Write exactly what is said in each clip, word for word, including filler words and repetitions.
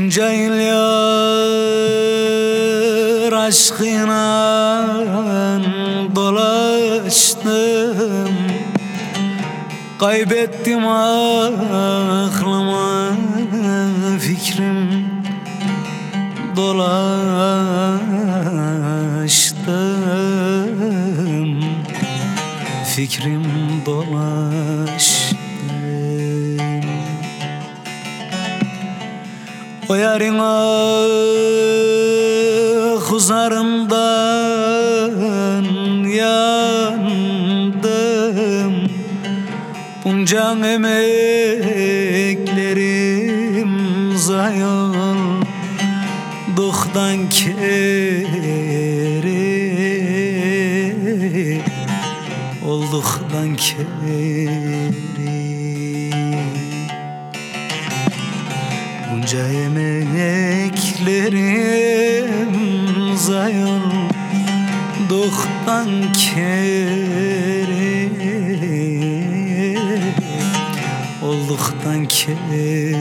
Bunca yıllar aşkına dolaştım, kaybettim aklımı, fikrim dolaştım, fikrim dolaştım. O yarın ah uzarından yandım, bunca emeklerim zayi olduktan kere, olduktan kere. Bunca emeklerim zayi olduktan kere, olduktan kere.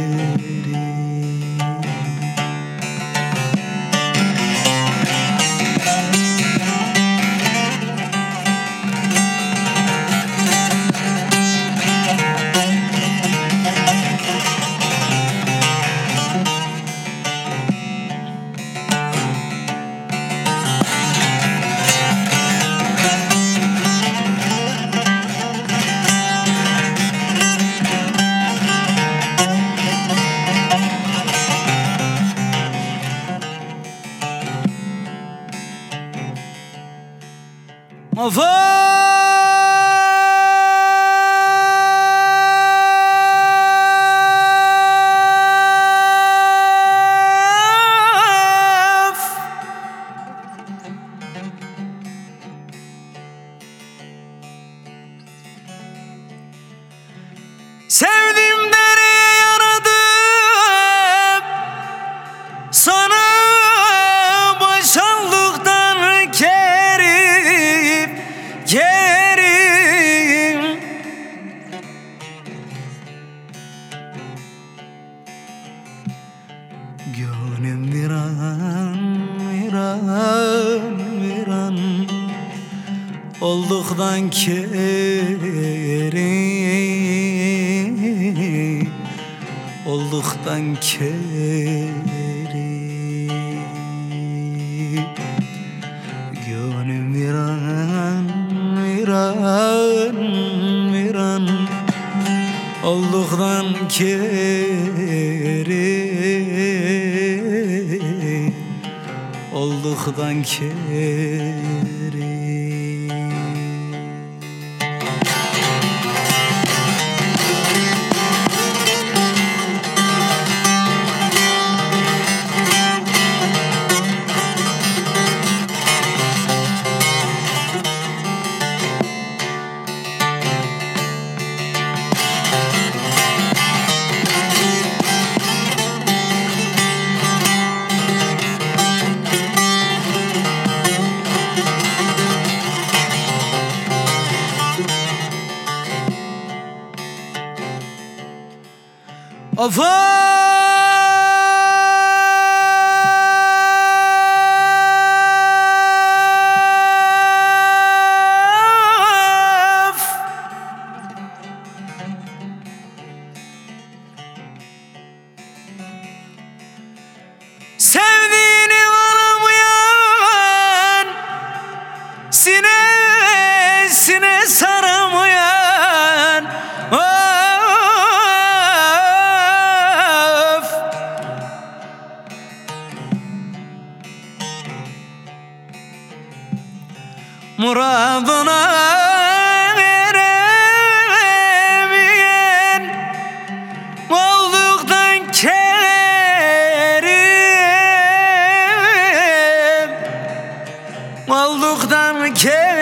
Of sevdiğimden yaradım, sana boşaldıktan kerim kerim. Gönlüm viran, viran, viran olduktan kerim, olduktan kerim. Gönlüm viran, viran, viran olduktan kerim, olduktan kerim. Of sevdiğini aramayan, sinesine saramayan, muradına eremeyen olduktan kerim, olduktan kerim.